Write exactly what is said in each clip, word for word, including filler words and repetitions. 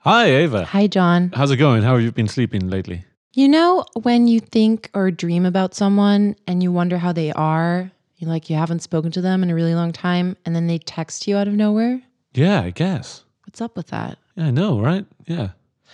Hi, Ava. Hi, John. How's it going? How have you been sleeping lately? You know, when you think or dream about someone and you wonder how they are, you like you haven't spoken to them in a really long time, and then they text you out of nowhere? Yeah, I guess. What's up with that? Yeah, I know, right? Yeah.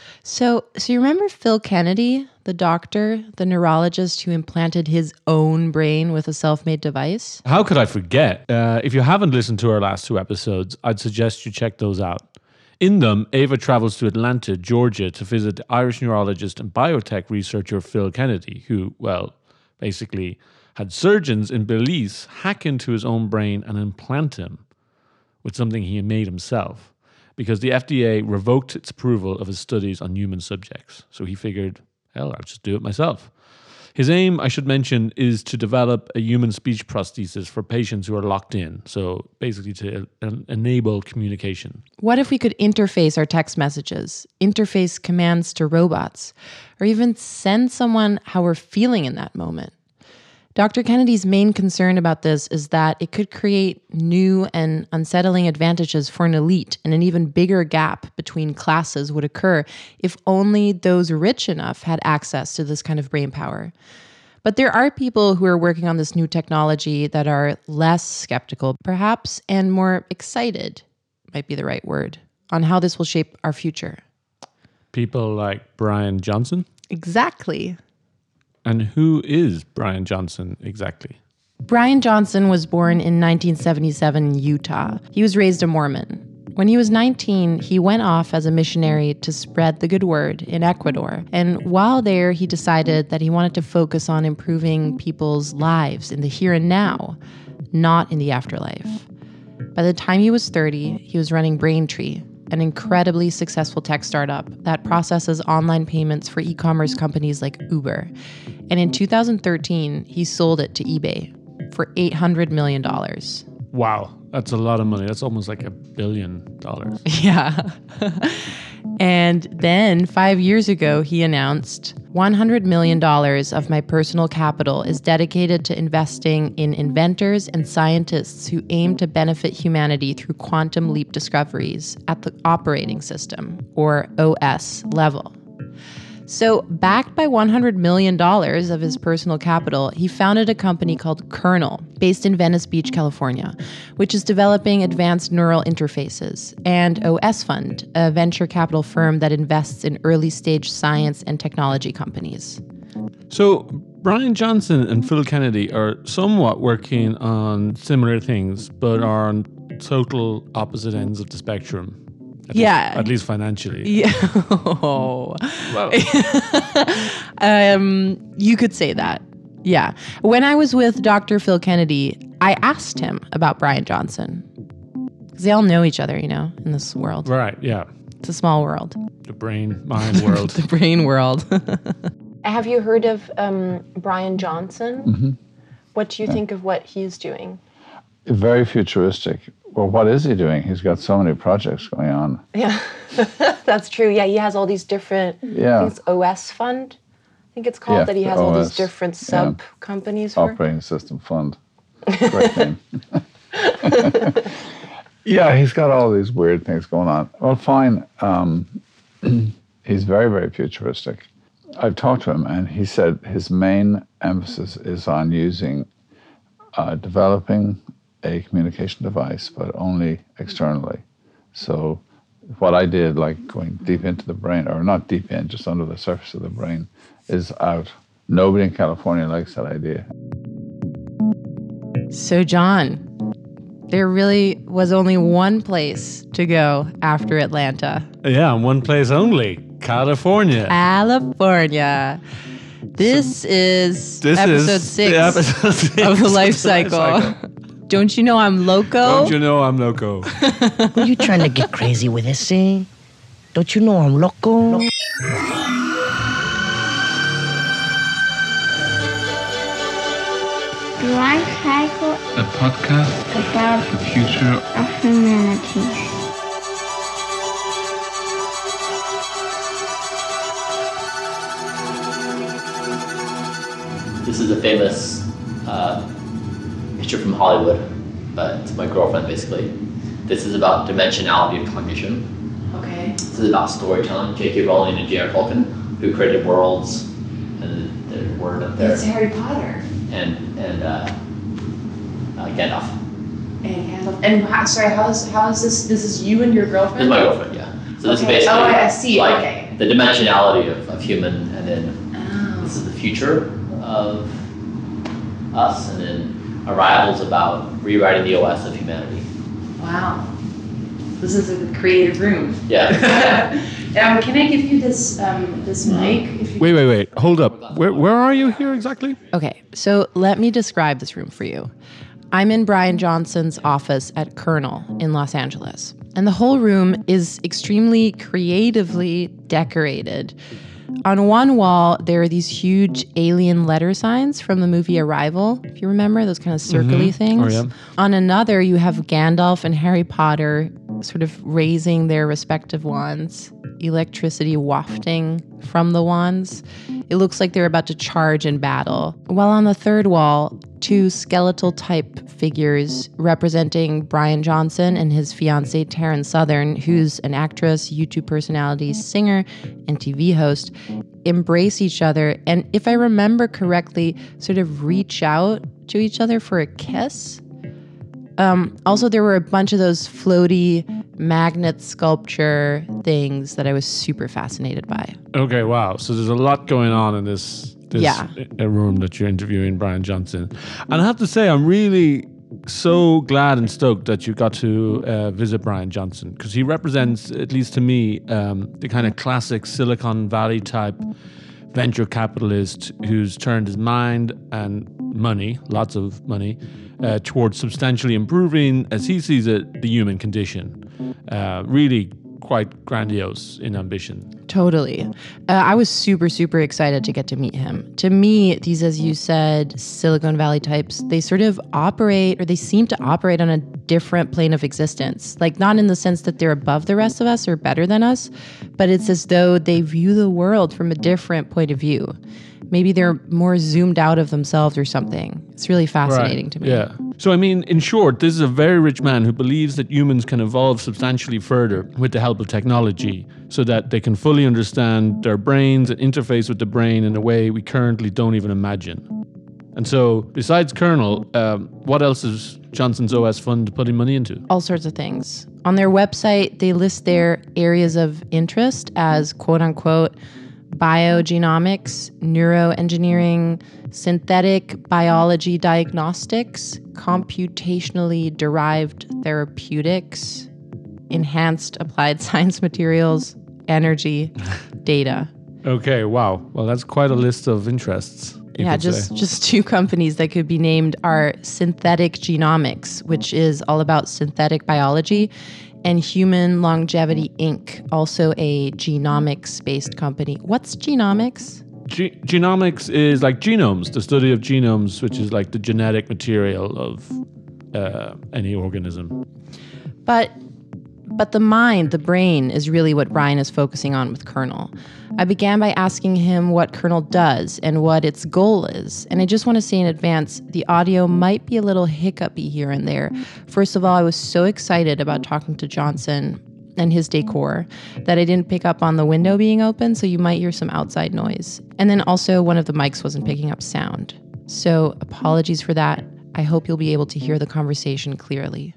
So, so you remember Phil Kennedy, the doctor, the neurologist who implanted his own brain with a self-made device? How could I forget? Uh, if you haven't listened to our last two episodes, I'd suggest you check those out. In them, Ava travels to Atlanta, Georgia to visit the Irish neurologist and biotech researcher Phil Kennedy, who, well, basically had surgeons in Belize hack into his own brain and implant him with something he had made himself, because the F D A revoked its approval of his studies on human subjects. So he figured, hell, I'll just do it myself. His aim, I should mention, is to develop a human speech prosthesis for patients who are locked in. So basically to en- enable communication. What if we could interface our text messages, interface commands to robots, or even send someone how we're feeling in that moment? Doctor Kennedy's main concern about this is that it could create new and unsettling advantages for an elite, and an even bigger gap between classes would occur if only those rich enough had access to this kind of brain power. But there are people who are working on this new technology that are less skeptical, perhaps, and more excited, might be the right word, on how this will shape our future. People like Brian Johnson? Exactly. And who is Brian Johnson exactly? Brian Johnson was born in nineteen seventy-seven in Utah. He was raised a Mormon. When he was nineteen, he went off as a missionary to spread the good word in Ecuador. And while there, he decided that he wanted to focus on improving people's lives in the here and now, not in the afterlife. By the time he was thirty, he was running Braintree, an incredibly successful tech startup that processes online payments for e-commerce companies like Uber. And in two thousand thirteen, he sold it to eBay for eight hundred million dollars. Wow, that's a lot of money. That's almost like a billion dollars. Yeah. And then five years ago, he announced one hundred million dollars of my personal capital is dedicated to investing in inventors and scientists who aim to benefit humanity through quantum leap discoveries at the operating system, or O S, level. So, backed by one hundred million dollars of his personal capital, he founded a company called Kernel, based in Venice Beach, California, which is developing advanced neural interfaces, and O S Fund, a venture capital firm that invests in early-stage science and technology companies. So, Brian Johnson and Phil Kennedy are somewhat working on similar things, but are on total opposite ends of the spectrum. At Yeah. Least, at least financially. Yeah. Oh. Well, um, you could say that. Yeah. When I was with Doctor Phil Kennedy, I asked him about Brian Johnson. Because they all know each other, you know, in this world. right, yeah. It's a small world. The brain, mind world. The brain world. Have you heard of um, Brian Johnson? Mm-hmm. What do you yeah. think of what he's doing? Very futuristic. Well, what is he doing? He's got so many projects going on. Yeah, that's true. Yeah, he has all these different, yeah. I think it's O S Fund. I think it's called yeah, that he has O S, all these different sub-companies yeah. for. Operating System Fund. Great name. Yeah, he's got all these weird things going on. Well, fine. Um, he's very, very futuristic. I've talked to him, and he said his main emphasis is on using, uh, developing a communication device, but only externally. So what I did, like going deep into the brain, or not deep in, just under the surface of the brain, is out. Nobody in California likes that idea. So, John, there really was only one place to go after Atlanta. Yeah, one place only, California. California. This is this episode, is six episode six of the life cycle. Life cycle. Don't you know I'm loco? Don't you know I'm loco? Are you trying to get crazy with this, eh? Don't you know I'm loco? Life Cycle, a podcast about the future of humanity. This is a famous uh, picture from Hollywood, but it's my girlfriend basically. This is about dimensionality of cognition. Okay. this is about storytelling. J K. Rowling and J R. Tolkien, who created worlds, and the word up there. It's Harry Potter. And and uh, uh, Gandalf. And Gandalf. And how, sorry, how is how is this? This is you and your girlfriend? This is my girlfriend, yeah. So this Okay. is basically Oh, I see. like Okay. the dimensionality of, of human, and then Oh. this is the future of us, and then Arrival's about rewriting the O S of humanity. Wow. This is a creative room. Yeah. um, can I give you this um, this mic? If you Wait, wait, wait. Hold up. Where, where are you here exactly? Okay, so let me describe this room for you. I'm in Brian Johnson's office at Kernel in Los Angeles, and the whole room is extremely creatively decorated. On one wall, there are these huge alien letter signs from the movie Arrival, if you remember, those kind of circly things. Oh, yeah. On another, you have Gandalf and Harry Potter sort of raising their respective wands, electricity wafting from the wands. It looks like they're about to charge in battle. While on the third wall, two skeletal type figures representing Brian Johnson and his fiancée Taryn Southern, who's an actress, YouTube personality, singer, and T V host, embrace each other and, if I remember correctly, sort of reach out to each other for a kiss. Um, also, there were a bunch of those floaty magnet sculpture things that I was super fascinated by. Okay, wow. So there's a lot going on in this this Yeah. uh, room that you're interviewing Brian Johnson. And I have to say, I'm really so glad and stoked that you got to uh, visit Brian Johnson, because he represents, at least to me, um, the kind of classic Silicon Valley type venture capitalist who's turned his mind and money, lots of money, uh, towards substantially improving, as he sees it, the human condition. Uh, really quite grandiose in ambition. Totally. Uh, I was super, super excited to get to meet him. To me, these, as you said, Silicon Valley types, they sort of operate, or they seem to operate on a different plane of existence. Like, not in the sense that they're above the rest of us or better than us, but it's as though they view the world from a different point of view. Maybe they're more zoomed out of themselves or something. It's really fascinating Right. to me. Yeah. So, I mean, in short, this is a very rich man who believes that humans can evolve substantially further with the help of technology so that they can fully understand their brains and interface with the brain in a way we currently don't even imagine. And so, besides Kernel, um, what else is Johnson's O S Fund putting money into? All sorts of things. On their website, they list their areas of interest as quote unquote biogenomics, neuroengineering, synthetic biology diagnostics, computationally derived therapeutics, enhanced applied science materials, energy, data. Okay, wow. Well, that's quite a list of interests. you Yeah, could just say. just two companies that could be named are Synthetic Genomics, which is all about synthetic biology, and Human Longevity Incorporated, also a genomics-based company. What's genomics? Ge- genomics is like genomes, the study of genomes, which is like the genetic material of uh, any organism. But but the mind, the brain, is really what Brian is focusing on with Kernel. I began by asking him what Kernel does and what its goal is. And I just want to say in advance, the audio might be a little hiccupy here and there. First of all, I was so excited about talking to Johnson and his decor that I didn't pick up on the window being open, so you might hear some outside noise. And then also one of the mics wasn't picking up sound. So apologies for that. I hope you'll be able to hear the conversation clearly.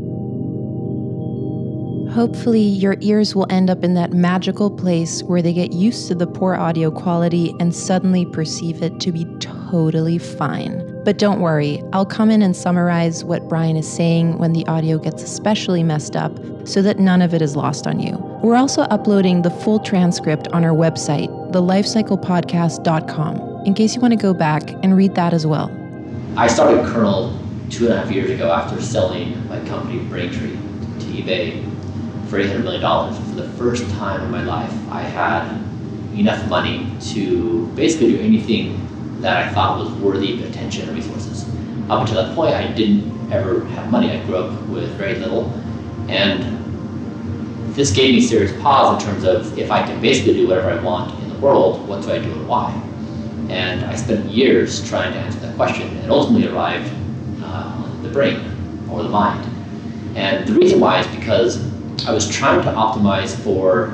Hopefully, your ears will end up in that magical place where they get used to the poor audio quality and suddenly perceive it to be totally fine. But don't worry, I'll come in and summarize what Brian is saying when the audio gets especially messed up so that none of it is lost on you. We're also uploading the full transcript on our website, the life cycle podcast dot com, in case you want to go back and read that as well. I started Kernel two and a half years ago after selling my company Braintree to eBay for eight hundred million dollars. For the first time in my life, I had enough money to basically do anything that I thought was worthy of attention and resources. Up until that point, I didn't ever have money. I grew up with very little, and this gave me serious pause in terms of, if I can basically do whatever I want in the world, what do I do and why? And I spent years trying to answer that question, and ultimately arrived uh, on the brain, or the mind. And the reason why is because I was trying to optimize for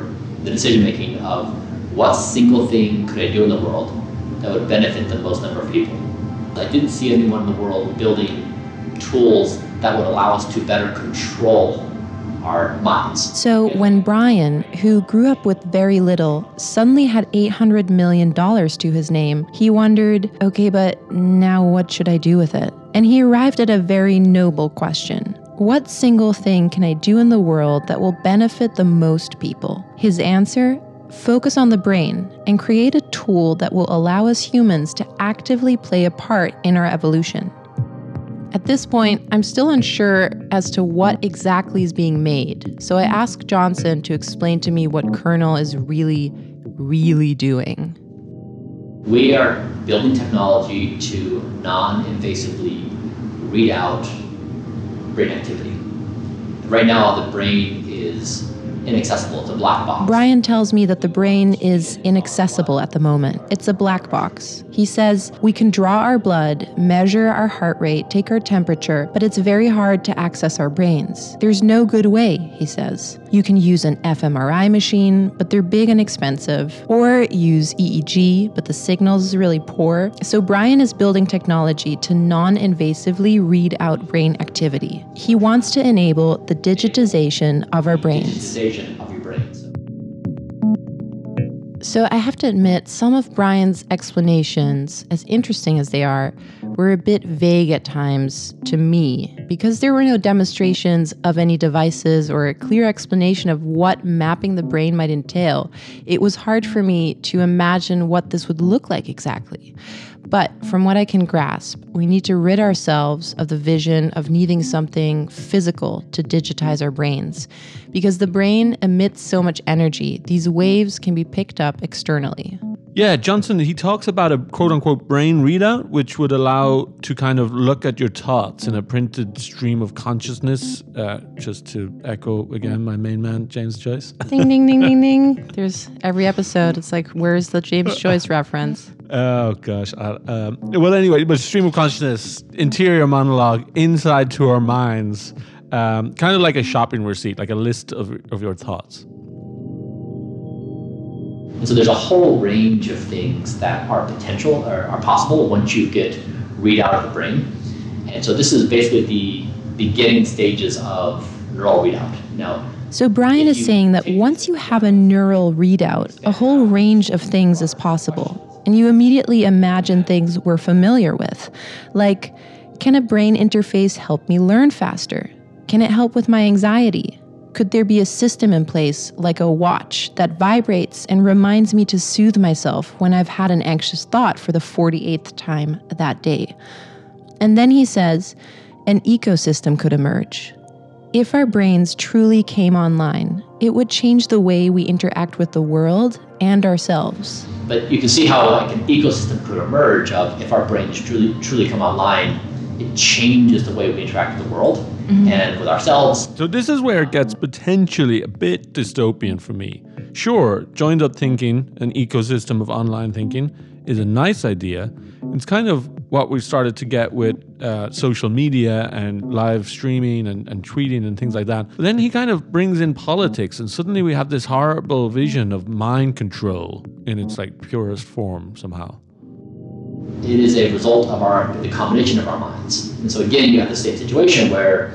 the decision making of what single thing could I do in the world that would benefit the most number of people. I didn't see anyone in the world building tools that would allow us to better control our minds. So when Brian, who grew up with very little, suddenly had eight hundred million dollars to his name, he wondered, okay, but now what should I do with it? And he arrived at a very noble question. What single thing can I do in the world that will benefit the most people? His answer? Focus on the brain and create a tool that will allow us humans to actively play a part in our evolution. At this point, I'm still unsure as to what exactly is being made, so I asked Johnson to explain to me what Kernel is really, really doing. We are building technology to non-invasively read out brain activity. Right now, the brain is inaccessible. It's a black box. Brian tells me that the brain is inaccessible at the moment. It's a black box. He says we can draw our blood, measure our heart rate, take our temperature, but it's very hard to access our brains. There's no good way, he says. You can use an f M R I machine, but they're big and expensive, or use E E G, but the signal is really poor. So Brian is building technology to non-invasively read out brain activity. He wants to enable the digitization of our brains. Digitization of your brains. So I have to admit, some of Brian's explanations, as interesting as they are, were a bit vague at times to me, because there were no demonstrations of any devices or a clear explanation of what mapping the brain might entail. It was hard for me to imagine what this would look like exactly. But from what I can grasp, we need to rid ourselves of the vision of needing something physical to digitize our brains. Because the brain emits so much energy, these waves can be picked up externally. Yeah, Johnson, he talks about a quote-unquote brain readout, which would allow to kind of look at your thoughts in a printed stream of consciousness, uh, just to echo, again, my main man, James Joyce. Ding, ding, ding, ding, ding. There's every episode, it's like, where's the James Joyce reference? Oh, gosh. I, um, well, anyway, but stream of consciousness, interior monologue, inside to our minds, um, kind of like a shopping receipt, like a list of, of your thoughts. And so there's a whole range of things that are potential or are possible once you get readout of the brain. And so this is basically the beginning stages of neural readout. Now, so Brian is saying that once you have a neural readout, a whole range of things is possible. And you immediately imagine things we're familiar with. Like, can a brain interface help me learn faster? Can it help with my anxiety? Could there be a system in place, like a watch, that vibrates and reminds me to soothe myself when I've had an anxious thought for the forty-eighth time that day? And then he says, an ecosystem could emerge. If our brains truly came online, it would change the way we interact with the world and ourselves. But you can see how like an ecosystem could emerge of if our brains truly truly come online, it changes the way we interact with the world mm-hmm. and with ourselves. So this is where it gets potentially a bit dystopian for me. Sure, joined up thinking, an ecosystem of online thinking, is a nice idea. It's kind of what we started to get with uh, social media and live streaming and, and tweeting and things like that. But then he kind of brings in politics, and suddenly we have this horrible vision of mind control in its like purest form somehow. It is a result of our the combination of our minds. And so again, you have the same situation where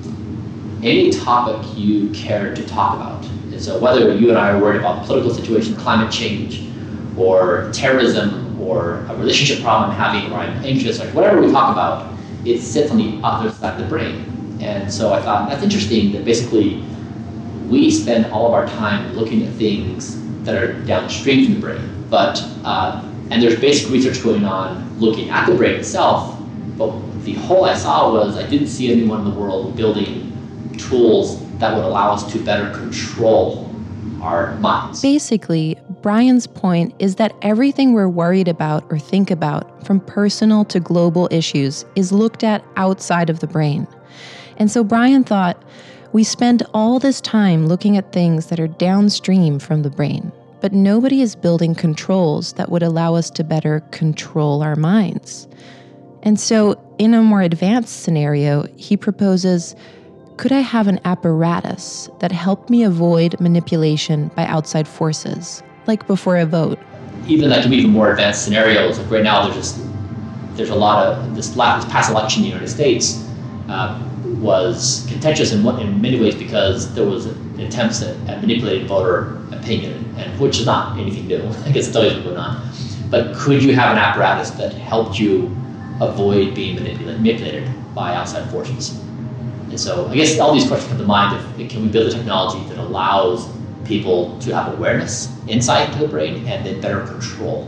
any topic you care to talk about, and so whether you and I are worried about the political situation, climate change, or terrorism, or a relationship problem I'm having, or I'm anxious, or whatever we talk about, it sits on the other side of the brain. And so I thought that's interesting that basically we spend all of our time looking at things that are downstream from the brain. But uh, and there's basic research going on looking at the brain itself, but the hole I saw was I didn't see anyone in the world building tools that would allow us to better control our minds. Basically, Brian's point is that everything we're worried about or think about, from personal to global issues, is looked at outside of the brain. And so Brian thought, we spend all this time looking at things that are downstream from the brain, but nobody is building controls that would allow us to better control our minds. And so in a more advanced scenario, he proposes Could I have an apparatus that helped me avoid manipulation by outside forces, like before a vote? Even like even more advanced scenarios, like right now there's just there's a lot of this last this past election in the United States uh, was contentious in, in many ways because there was attempts at, at manipulating voter opinion, and which is not anything new. I guess it's always been going on. But could you have an apparatus that helped you avoid being manipulated, manipulated by outside forces? And so I guess all these questions come to mind of, can we build a technology that allows people to have awareness, insight into the brain, and then better control?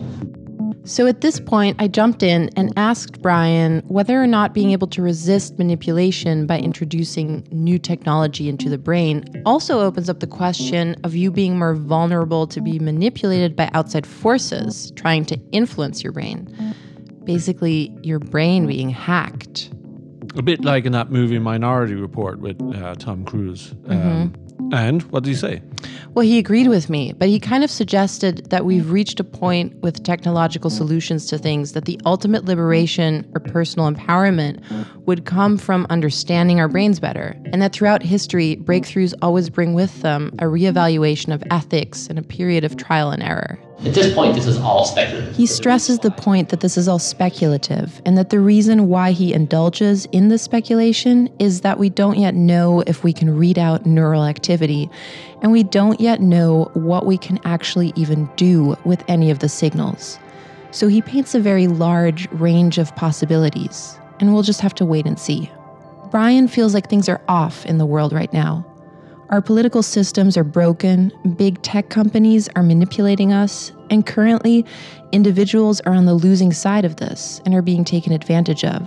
So at this point, I jumped in and asked Brian whether or not being able to resist manipulation by introducing new technology into the brain also opens up the question of you being more vulnerable to be manipulated by outside forces trying to influence your brain. Basically, your brain being hacked. A bit like in that movie Minority Report with uh, Tom Cruise. Um, Mm-hmm. And what did he say? Well, he agreed with me, but he kind of suggested that we've reached a point with technological solutions to things that the ultimate liberation or personal empowerment would come from understanding our brains better, and that throughout history, breakthroughs always bring with them a reevaluation of ethics and a period of trial and error. At this point, this is all speculative. He stresses the point that this is all speculative, and that the reason why he indulges in this speculation is that we don't yet know if we can read out neural activity, and we don't yet know what we can actually even do with any of the signals. So he paints a very large range of possibilities, and we'll just have to wait and see. Brian feels like things are off in the world right now. Our political systems are broken, big tech companies are manipulating us, and currently, individuals are on the losing side of this and are being taken advantage of.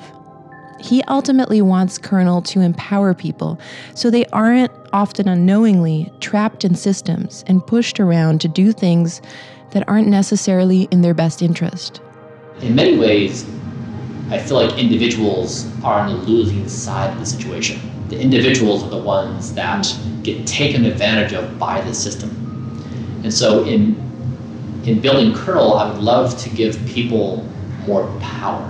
He ultimately wants Kernel to empower people so they aren't, often unknowingly, trapped in systems and pushed around to do things that aren't necessarily in their best interest. In many ways, I feel like individuals are on the losing side of the situation. The individuals are the ones that get taken advantage of by the system. And so in in building Kernel, I would love to give people more power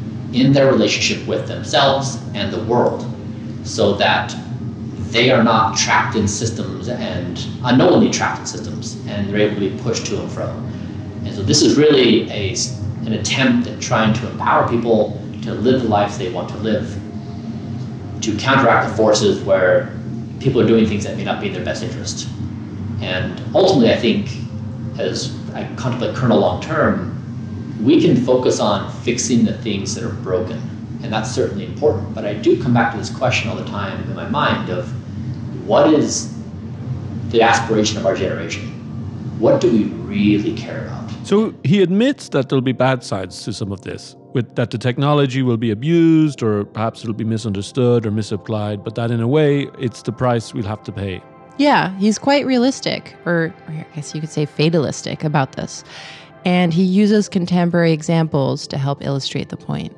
in their relationship with themselves and the world, so that they are not trapped in systems and unknowingly trapped in systems, and they're able to be pushed to and fro. And so this is really a, an attempt at trying to empower people to live the lives they want to live, to counteract the forces where people are doing things that may not be in their best interest. And ultimately, I think, as I contemplate Kernel long term, we can focus on fixing the things that are broken. And that's certainly important. But I do come back to this question all the time in my mind of, what is the aspiration of our generation? What do we really care about? So he admits that there'll be bad sides to some of this, with that the technology will be abused, or perhaps it'll be misunderstood or misapplied, but that in a way, it's the price we'll have to pay. Yeah, he's quite realistic, or, or I guess you could say fatalistic about this. And he uses contemporary examples to help illustrate the point.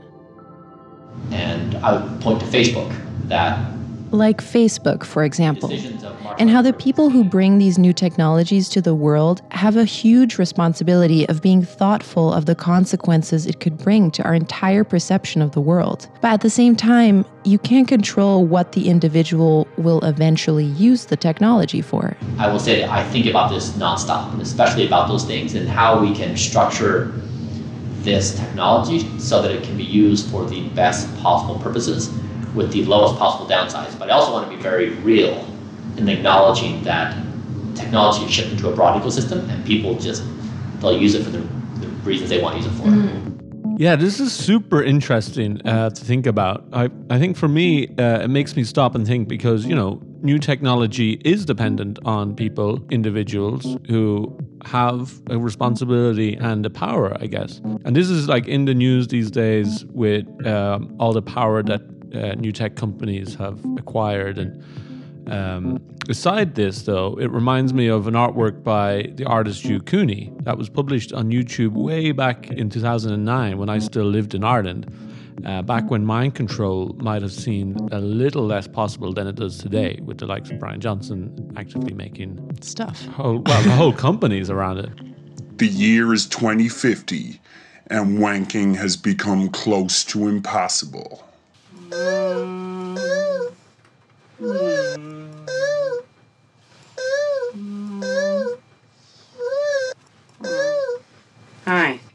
And I would point to Facebook, that like Facebook, for example, and how the people who bring these new technologies to the world have a huge responsibility of being thoughtful of the consequences it could bring to our entire perception of the world. But at the same time, you can't control what the individual will eventually use the technology for. I will say that I think about this nonstop, and especially about those things and how we can structure this technology so that it can be used for the best possible purposes with the lowest possible downsides. But I also want to be very real in acknowledging that technology is shipped into a broad ecosystem, and people just, they'll use it for the, the reasons they want to use it for. Mm-hmm. Yeah, this is super interesting uh, to think about. I, I think for me, uh, it makes me stop and think because, you know, new technology is dependent on people, individuals who have a responsibility and a power, I guess. And this is like in the news these days with um, all the power that uh, new tech companies have acquired. And um, beside this, though, it reminds me of an artwork by the artist Hugh Cooney that was published on YouTube way back in two thousand nine when I still lived in Ireland. Uh, back when mind control might have seemed a little less possible than it does today, with the likes of Brian Johnson actively making stuff. Whole, well, the whole companies around it. The year is twenty fifty, and wanking has become close to impossible.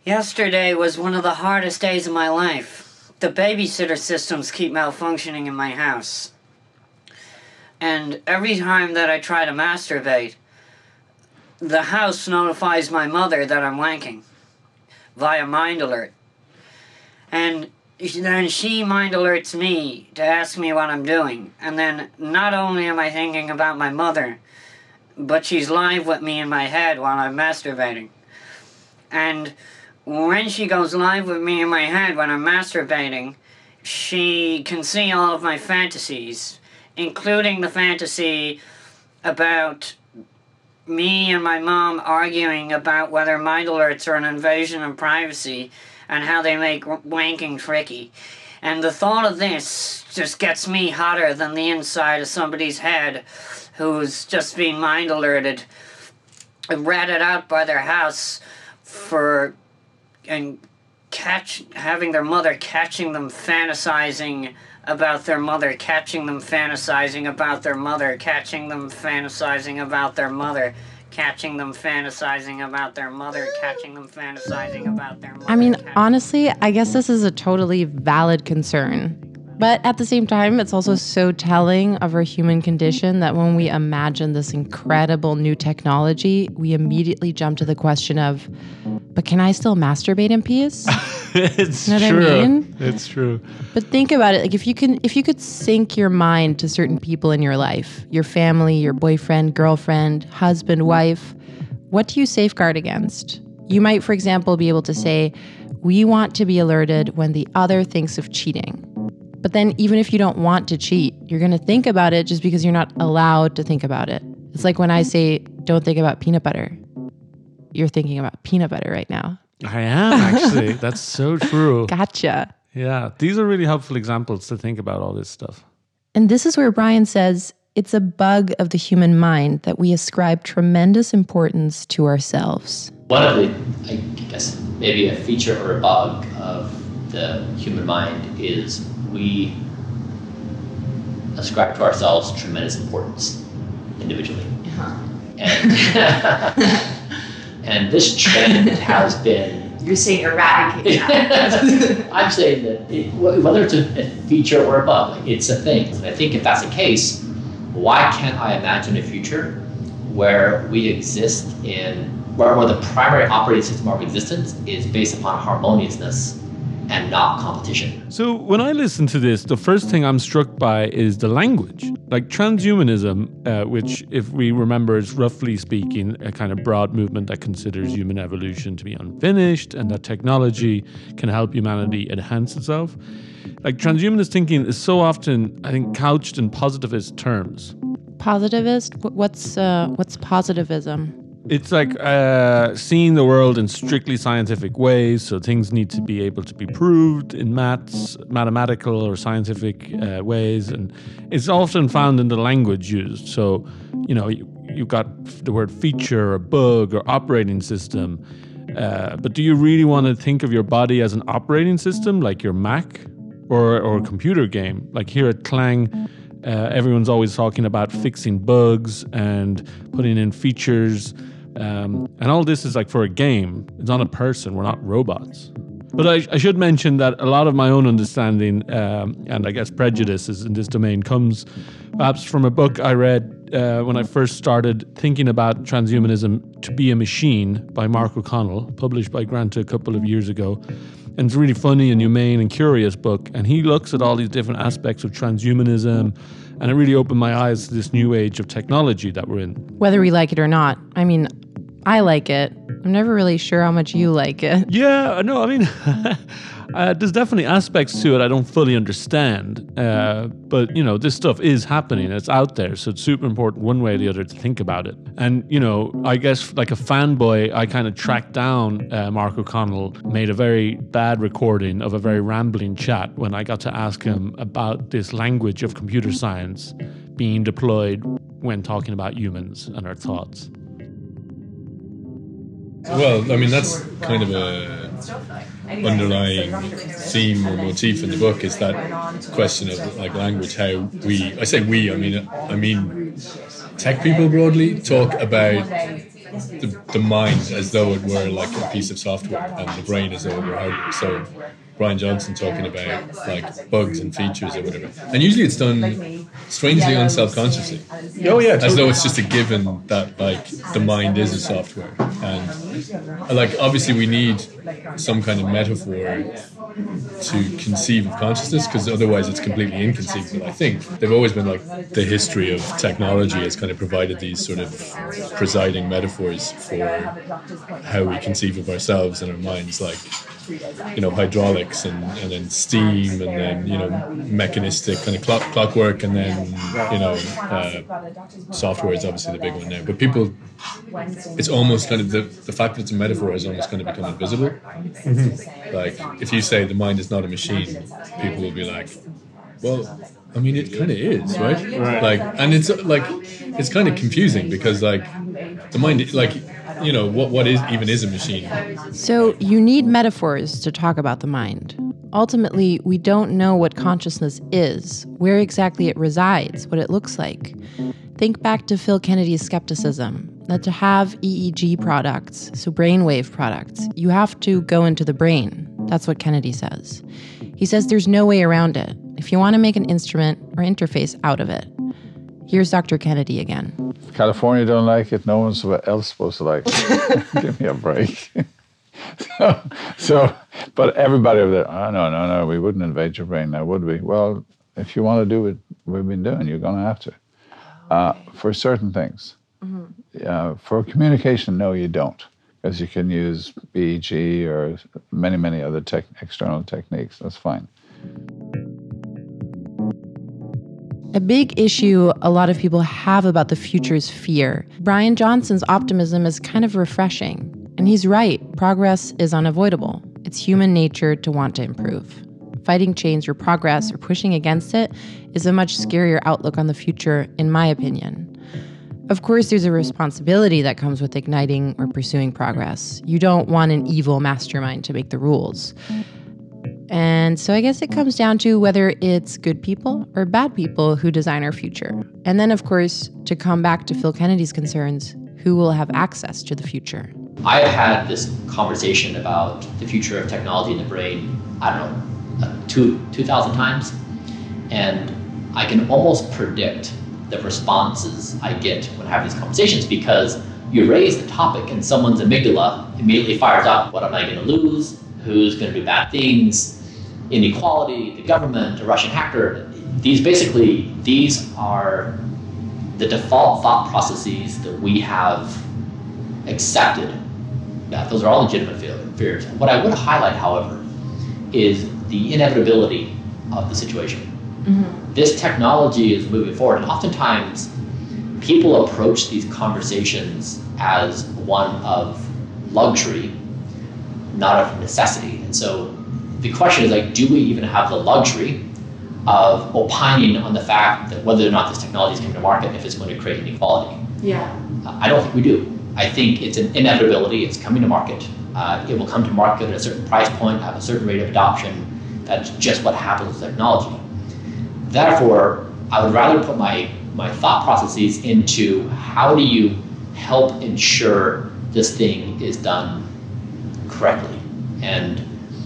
Yesterday was one of the hardest days of my life. The babysitter systems keep malfunctioning in my house. And every time that I try to masturbate, the house notifies my mother that I'm wanking via mind alert. And then she mind alerts me to ask me what I'm doing. And then not only am I thinking about my mother, but she's live with me in my head while I'm masturbating. And when she goes live with me in my head when I'm masturbating, she can see all of my fantasies, including the fantasy about me and my mom arguing about whether mind alerts are an invasion of privacy and how they make wanking tricky. And the thought of this just gets me hotter than the inside of somebody's head who's just being mind alerted and ratted out by their house for and catch having their mother catching them fantasizing about their mother, catching them fantasizing about their mother, catching them fantasizing about their mother, catching them fantasizing about their mother, catching them fantasizing about their mother. I mean, honestly, I guess this is a totally valid concern. But at the same time, it's also so telling of our human condition that when we imagine this incredible new technology, we immediately jump to the question of, but can I still masturbate in peace? It's you know true. What I mean? It's true. But think about it. Like if you can, if you could sync your mind to certain people in your life, your family, your boyfriend, girlfriend, husband, wife, what do you safeguard against? You might, for example, be able to say, we want to be alerted when the other thinks of cheating. But then even if you don't want to cheat, you're going to think about it just because you're not allowed to think about it. It's like when I say, don't think about peanut butter. You're thinking about peanut butter right now. I am, actually. That's so true. Gotcha. Yeah, these are really helpful examples to think about all this stuff. And this is where Brian says it's a bug of the human mind that we ascribe tremendous importance to ourselves. One of the, I guess, maybe a feature or a bug of the human mind is we ascribe to ourselves tremendous importance individually. Uh-huh. And, and this trend has been... You're saying eradicate that. I'm saying that it, whether it's a, a feature or a bug, it's a thing. And I think if that's the case, why can't I imagine a future where we exist in, where, where the primary operating system of our existence is based upon harmoniousness and not competition? So when I listen to this, the first thing I'm struck by is the language. Like transhumanism, uh, which if we remember is roughly speaking a kind of broad movement that considers human evolution to be unfinished and that technology can help humanity enhance itself. Like transhumanist thinking is so often, I think, couched in positivist terms. Positivist? What's uh, what's positivism? It's like uh, seeing the world in strictly scientific ways, so things need to be able to be proved in maths, mathematical or scientific uh, ways, and it's often found in the language used. So, you know, you, you've got the word feature or bug or operating system, uh, but do you really want to think of your body as an operating system, like your Mac, or, or a computer game? Like here at Clang, uh, everyone's always talking about fixing bugs and putting in features. Um, and all this is like for a game. It's not a person. We're not robots. But I, I should mention that a lot of my own understanding um, and I guess prejudices in this domain comes perhaps from a book I read uh, when I first started thinking about transhumanism, To Be a Machine by Mark O'Connell, published by Granta a couple of years ago. And it's a really funny and humane and curious book. And he looks at all these different aspects of transhumanism. And it really opened my eyes to this new age of technology that we're in. Whether we like it or not. I mean, I like it. I'm never really sure how much you like it. Yeah, no, I mean, uh, there's definitely aspects to it I don't fully understand. Uh, but, you know, this stuff is happening. It's out there. So it's super important one way or the other to think about it. And, you know, I guess like a fanboy, I kind of tracked down uh, Mark O'Connell, made a very bad recording of a very rambling chat when I got to ask him about this language of computer science being deployed when talking about humans and our thoughts. Well, I mean, that's kind of a underlying theme or motif in the book, is that question of like language, how we, I say we, I mean, I mean tech people broadly talk about the, the mind as though it were like a piece of software and the brain as though it were hardware. So Brian Johnson talking about like bugs and features or whatever. And usually it's done strangely unself-consciously. Oh yeah, As though it's just a given that like the mind is a software. And like obviously we need some kind of metaphor to conceive of consciousness, because otherwise it's completely inconceivable. I think they've always been like the history of technology has kind of provided these sort of presiding metaphors for how we conceive of ourselves and our minds, like, you know, hydraulics and, and then steam and then, you know, mechanistic kind of clock, clockwork and then, you know, uh, software is obviously the big one now. But people, it's almost kind of, the, the fact that it's a metaphor is almost going to become invisible. Mm-hmm. Like, if you say the mind is not a machine, people will be like, well, I mean, it kind of is, right? right? Like, and it's like, it's kind of confusing because like the mind, like, you know, what what is even is a machine? So you need metaphors to talk about the mind. Ultimately, we don't know what consciousness is, where exactly it resides, what it looks like. Think back to Phil Kennedy's skepticism that to have E E G products, so brainwave products, you have to go into the brain. That's what Kennedy says. He says there's no way around it if you want to make an instrument or interface out of it. Here's Doctor Kennedy again. If California don't like it, no one's else supposed to like it. Give me a break. so, so, but everybody over there, oh, no, no, no, we wouldn't invade your brain now, would we? Well, if you want to do what we've been doing, you're going to have to. Uh, for certain things. Mm-hmm. Uh, for communication, no, you don't. Because you can use B E G or many, many other tech, external techniques. That's fine. A big issue a lot of people have about the future is fear. Brian Johnson's optimism is kind of refreshing. And he's right, progress is unavoidable. It's human nature to want to improve. Fighting change or progress or pushing against it is a much scarier outlook on the future, in my opinion. Of course, there's a responsibility that comes with igniting or pursuing progress. You don't want an evil mastermind to make the rules. And so I guess it comes down to whether it's good people or bad people who design our future. And then, of course, to come back to Phil Kennedy's concerns, who will have access to the future? I've had this conversation about the future of technology in the brain, I don't know, uh, two, two thousand times. And I can almost predict the responses I get when I have these conversations, because you raise the topic and someone's amygdala immediately fires up. What am I going to lose? Who's going to do bad things? Inequality, the government, a Russian hacker. These basically, these are the default thought processes that we have accepted. Yeah, those are all legitimate fears. What I would highlight, however, is the inevitability of the situation. Mm-hmm. This technology is moving forward, and oftentimes people approach these conversations as one of luxury, not of necessity. And so the question is, like, do we even have the luxury of opining on the fact that whether or not this technology is coming to market and if it's going to create inequality? Yeah. Uh, I don't think we do. I think it's an inevitability. It's coming to market. Uh, it will come to market at a certain price point, have a certain rate of adoption. That's just what happens with technology. Therefore, I would rather put my, my thought processes into how do you help ensure this thing is done correctly. And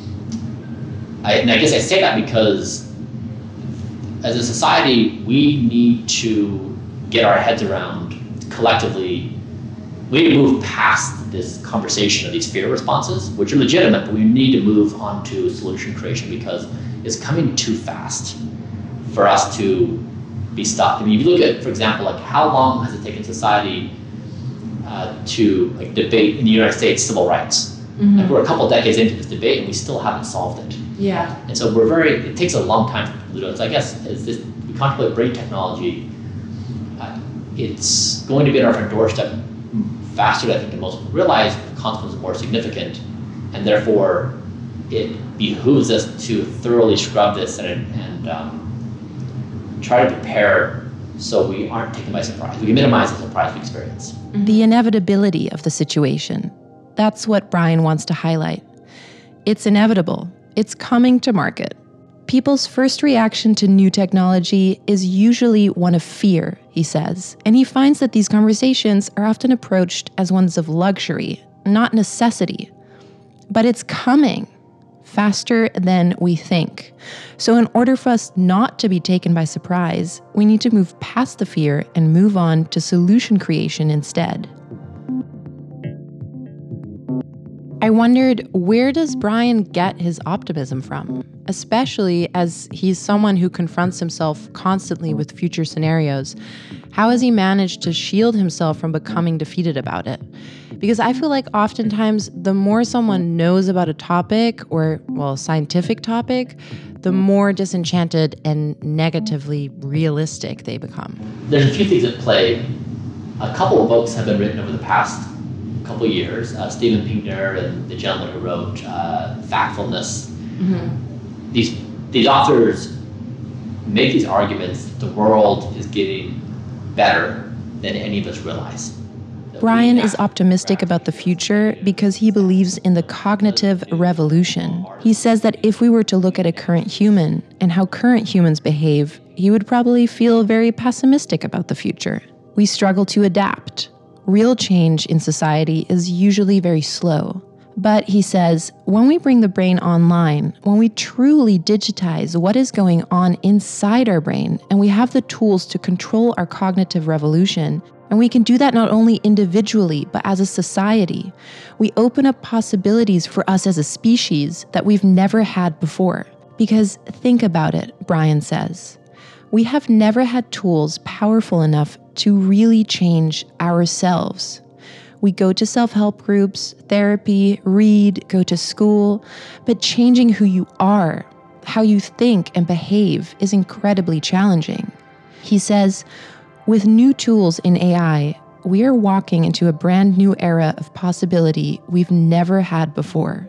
I, and I guess I say that because as a society, we need to get our heads around collectively. We need to move past this conversation of these fear responses, which are legitimate, but we need to move on to solution creation because it's coming too fast for us to be stopped. I mean, if you look at, for example, like how long has it taken society uh, to like debate in the United States civil rights? Mm-hmm. Like we're a couple decades into this debate and we still haven't solved it. Yeah. And so we're very, it takes a long time for people to do it. So I guess as this, we contemplate brain technology, uh, it's going to be at our front doorstep faster, I think, than most people realize. The consequences are more significant, and therefore it behooves us to thoroughly scrub this and, and um, try to prepare so we aren't taken by surprise. We can minimize the surprise we experience. The inevitability of the situation. That's what Brian wants to highlight. It's inevitable. It's coming to market. People's first reaction to new technology is usually one of fear, he says, and he finds that these conversations are often approached as ones of luxury, not necessity. But it's coming faster than we think. So in order for us not to be taken by surprise, we need to move past the fear and move on to solution creation instead. I wondered, where does Brian get his optimism from? Especially as he's someone who confronts himself constantly with future scenarios. How has he managed to shield himself from becoming defeated about it? Because I feel like oftentimes the more someone knows about a topic or, well, scientific topic, the more disenchanted and negatively realistic they become. There's a few things at play. A couple of books have been written over the past couple of years. Uh, Steven Pinker and the gentleman who wrote uh, Factfulness. Mm-hmm. These these authors make these arguments that the world is getting better than any of us realize. Brian is optimistic about the future because he believes in the cognitive revolution. He says that if we were to look at a current human and how current humans behave, he would probably feel very pessimistic about the future. We struggle to adapt. Real change in society is usually very slow. But he says, when we bring the brain online, when we truly digitize what is going on inside our brain, and we have the tools to control our cognitive revolution, and we can do that not only individually, but as a society, we open up possibilities for us as a species that we've never had before. Because think about it, Brian says. We have never had tools powerful enough to really change ourselves. We go to self-help groups, therapy, read, go to school, but changing who you are, how you think and behave is incredibly challenging. He says, with new tools in A I, we are walking into a brand new era of possibility we've never had before.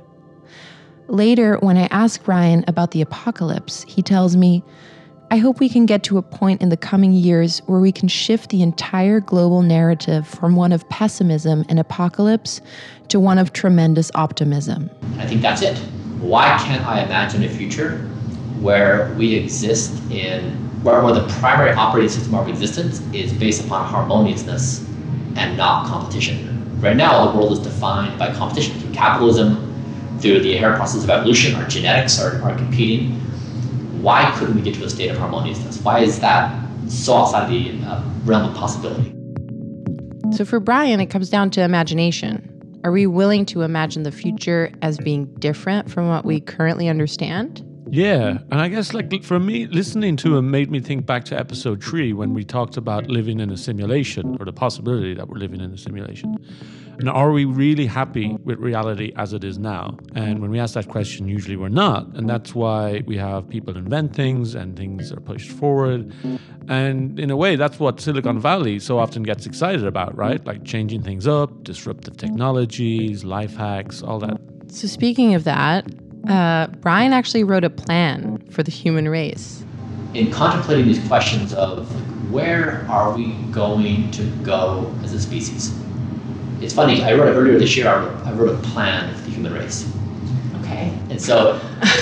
Later, when I ask Brian about the apocalypse, he tells me, I hope we can get to a point in the coming years where we can shift the entire global narrative from one of pessimism and apocalypse to one of tremendous optimism. I think that's it. Why can't I imagine a future where we exist in, where, where the primary operating system of our existence is based upon harmoniousness and not competition? Right now, the world is defined by competition through capitalism, through the inherent process of evolution. Our genetics are, are competing. Why couldn't we get to a state of harmoniousness? Why is that so outside the uh, realm of possibility? So for Brian, it comes down to imagination. Are we willing to imagine the future as being different from what we currently understand? Yeah, and I guess like for me, listening to him made me think back to episode three when we talked about living in a simulation or the possibility that we're living in a simulation. And are we really happy with reality as it is now? And when we ask that question, usually we're not. And that's why we have people invent things and things are pushed forward. And in a way, that's what Silicon Valley so often gets excited about, right? Like changing things up, disruptive technologies, life hacks, all that. So speaking of that, uh, Brian actually wrote a plan for the human race. In contemplating these questions of where are we going to go as a species? It's funny, I wrote earlier this year, I wrote, I wrote a plan for the human race. Okay. And so,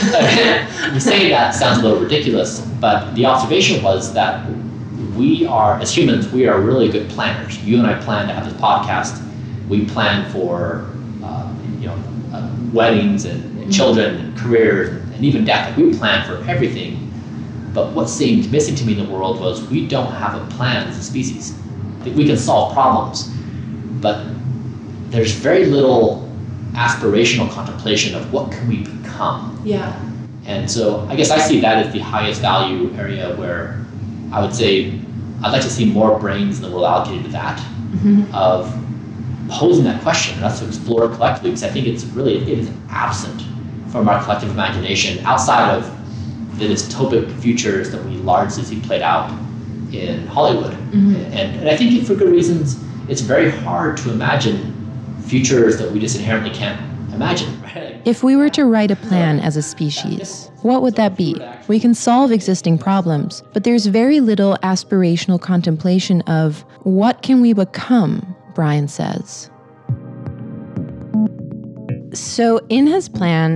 you say that sounds a little ridiculous, but the observation was that we are, as humans, we are really good planners. You and I plan to have this podcast. We plan for, uh, you know, uh, weddings and, and children and careers and even death. Like we plan for everything. But what seemed missing to me in the world was we don't have a plan as a species. We can solve problems, but there's very little aspirational contemplation of what can we become. Yeah. And so I guess I see that as the highest value area where I would say I'd like to see more brains in the world allocated to that, mm-hmm. of posing that question and us to explore it collectively, because I think it's really, it is absent from our collective imagination outside of the dystopic futures that we largely see played out in Hollywood. Mm-hmm. And, and I think for good reasons, it's very hard to imagine futures that we just inherently can't imagine. Right? If we were to write a plan as a species, what would that be? We can solve existing problems, but there's very little aspirational contemplation of what can we become, Brian says. So in his plan,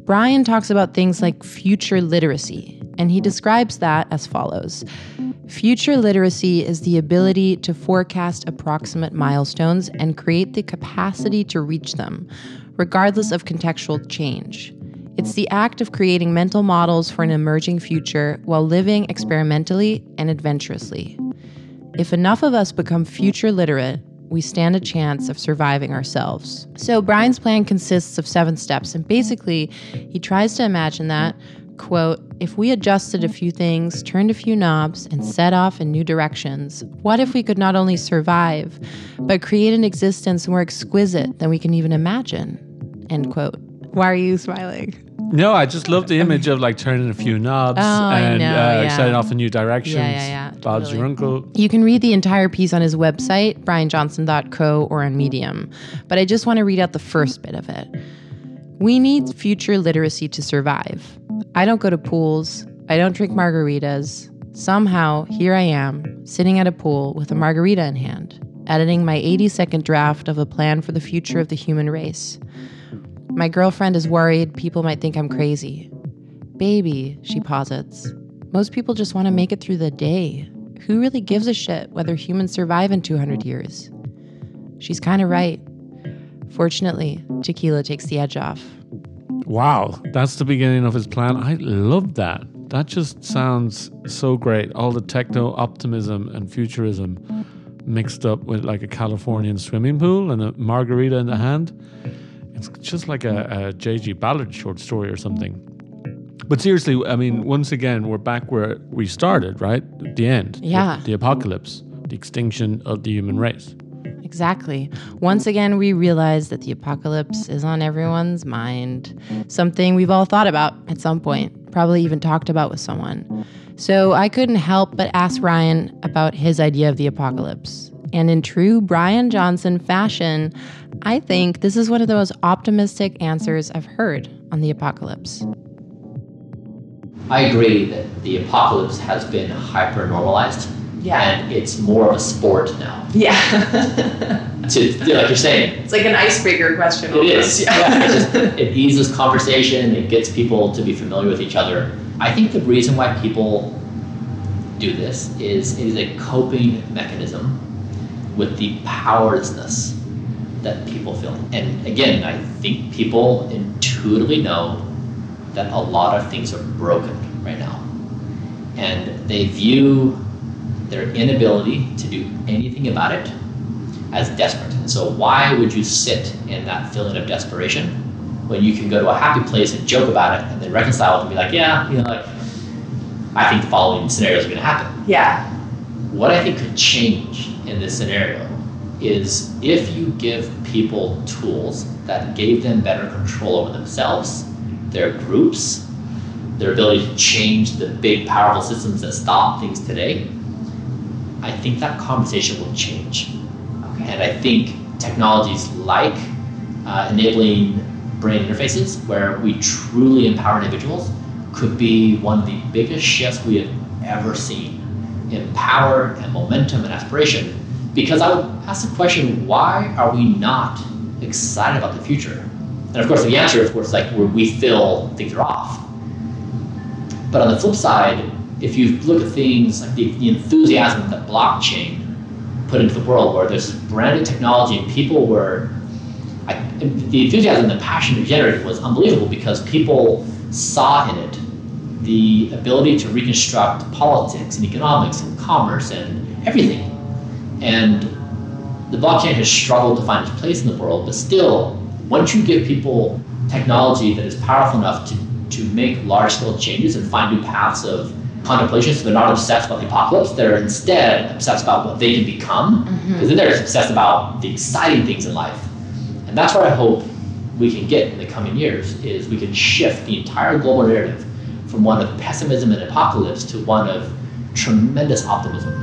Brian talks about things like future literacy, and he describes that as follows. Future literacy is the ability to forecast approximate milestones and create the capacity to reach them, regardless of contextual change. It's the act of creating mental models for an emerging future while living experimentally and adventurously. If enough of us become future literate, we stand a chance of surviving ourselves. So Brian's plan consists of seven steps, and basically he tries to imagine that, quote, if we adjusted a few things, turned a few knobs, and set off in new directions, what if we could not only survive, but create an existence more exquisite than we can even imagine, end quote. Why are you smiling? No, I just love the image of like turning a few knobs Oh, and I know, uh, yeah. setting off in new directions. Yeah, yeah, yeah, Bob's totally. your uncle. You can read the entire piece on his website, brian johnson dot co, or on Medium. But I just want to read out the first bit of it. We need future literacy to survive. I don't go to pools. I don't drink margaritas. Somehow, here I am, sitting at a pool with a margarita in hand, editing my eighty-second draft of a plan for the future of the human race. My girlfriend is worried people might think I'm crazy. Baby, she posits, most people just want to make it through the day. Who really gives a shit whether humans survive in two hundred years? She's kind of right. Fortunately, tequila takes the edge off. Wow, that's the beginning of his plan. I love that. That just sounds so great. All the techno optimism and futurism mixed up with like a Californian swimming pool and a margarita in the hand. It's just like a, a J G Ballard short story or something. But seriously, I mean, once again, we're back where we started, right? The end. Yeah. The, the apocalypse, the extinction of the human race. Exactly. Once again, we realize that the apocalypse is on everyone's mind. Something we've all thought about at some point, probably even talked about with someone. So I couldn't help but ask Ryan about his idea of the apocalypse. And in true Brian Johnson fashion, I think this is one of the most optimistic answers I've heard on the apocalypse. I agree that the apocalypse has been hyper-normalized. Yeah. And it's more of a sport now. Yeah. To, like you're saying. It's like an icebreaker question. It is. Yeah. It, just, it eases conversation. It gets people to be familiar with each other. I think the reason why people do this is it is a coping mechanism with the powerlessness that people feel. And again, I think people intuitively know that a lot of things are broken right now. And they view their inability to do anything about it as desperate. And so why would you sit in that feeling of desperation when you can go to a happy place and joke about it and then reconcile it and be like, yeah, you know, like, I think the following scenarios are gonna happen. Yeah. What I think could change in this scenario is if you give people tools that gave them better control over themselves, their groups, their ability to change the big powerful systems that stop things today, I think that conversation will change. Okay. And I think technologies like uh, enabling brain interfaces where we truly empower individuals could be one of the biggest shifts we have ever seen in power and momentum and aspiration. Because I would ask the question, why are we not excited about the future? And of course the answer, of course, is like where we feel things are off. But on the flip side, if you look at things like the, the enthusiasm that blockchain put into the world, where there's brand new technology and people were, I, the enthusiasm and the passion it generated was unbelievable because people saw in it the ability to reconstruct politics and economics and commerce and everything. And the blockchain has struggled to find its place in the world, but still, once you give people technology that is powerful enough to, to make large-scale changes and find new paths of contemplation, so they're not obsessed about the apocalypse, they're instead obsessed about what they can become, because mm-hmm. then they're obsessed about the exciting things in life. And that's where I hope we can get in the coming years, is we can shift the entire global narrative from one of pessimism and apocalypse to one of tremendous optimism.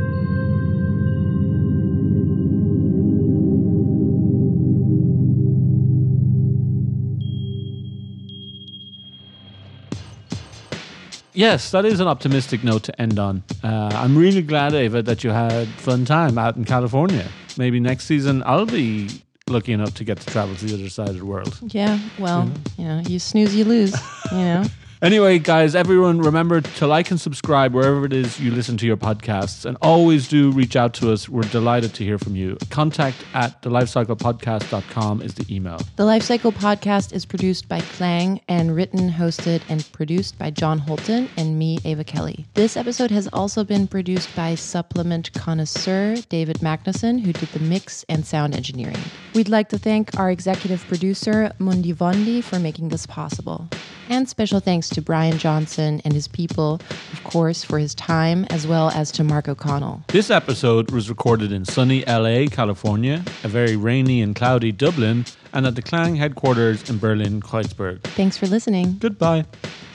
Yes, that is an optimistic note to end on. Uh, I'm really glad, Ava, that you had fun time out in California. Maybe next season I'll be lucky enough to get to travel to the other side of the world. Yeah, well, you know, you snooze, you lose, you know. Anyway, guys, everyone remember to like and subscribe wherever it is you listen to your podcasts, and always do reach out to us. We're delighted to hear from you. Contact at the lifecycle podcast dot com is the email. The Life Cycle Podcast is produced by Clang and written, hosted, and produced by John Holton and me, Ava Kelly. This episode has also been produced by Supplement Connoisseur David Magnuson, who did the mix and sound engineering. We'd like to thank our executive producer, Mundi Vondi, for making this possible. And special thanks to Brian Johnson and his people, of course, for his time, as well as to Mark O'Connell. This episode was recorded in sunny L A, California, a very rainy and cloudy Dublin, and at the Clang headquarters in Berlin-Kreuzberg. Thanks for listening. Goodbye.